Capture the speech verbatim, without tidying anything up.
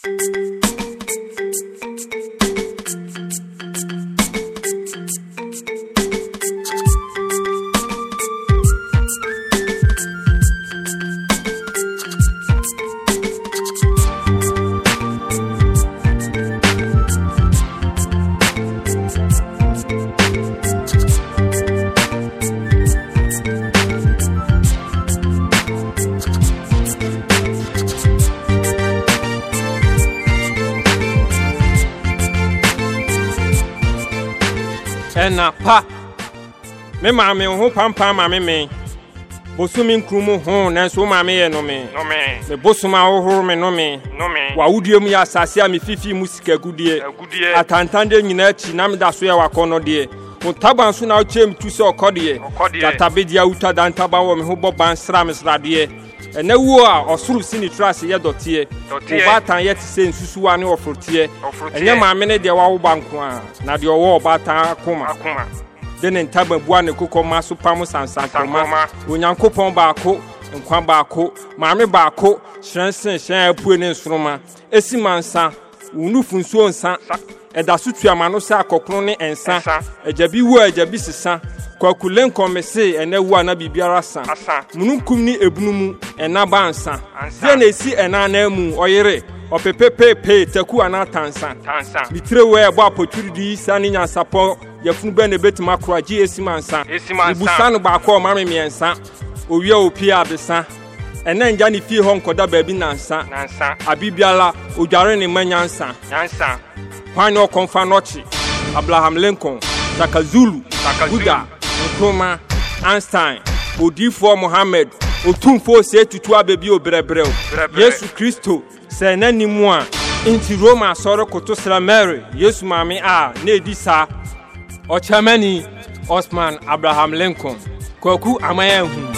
Ena pa me maame ho pampa maame me bosumi nkrumu ho nanso maame ye no me no me me bosuma hohoro me no me no me wa wudie mu ya asase a me fifi mu sika gudie agudie atantande nyina achi na me da so ye wakono de ontaban so na o chem tu se okode gatabedia uta dantaba wo me ho boban sra me srade ena wo a osuru sini trase ye dotie obatan ye ti se nsusuwa ne ofrotie enye maame ne de wa wo banko a na de owo obatan akoma akoma de ne ntaba bua ne kokoma so pam sansankoma onyankopon baako nkwa baako maame baako hyensen hyen apue ne nsoroma esi mansa unufu nsuo nsa eda sutu amano se akokro ne ensa ejabi wu ejabi sesa kwakule nkomese ena wu ana bibiara san mununkum ni ebunumu ena bansa de na esi ena na mu oyere opepepepe taku ana tansa tansa bitire we ebo apoturi sani nyansapo yafunu be na betima kroaji esi mansa ibusano ba ko mame miensa owie opia abesa ena nja ni fi ho nkoda baabi nansa nansa abibiala odware ne manyansa nansa Kwano Konfa Nochi, Abraham Lincoln, Takazulu, Buddha, Nkrumah, Einstein, Odifo Mohammed, Otumfo se tutua bebi obrebreu. Yesu Kristo se nani mua inti Roma soro koto sra Mary, Yesu mami a na edisa. Ochamani Osman Abraham Lincoln. Kwaku amaye hu.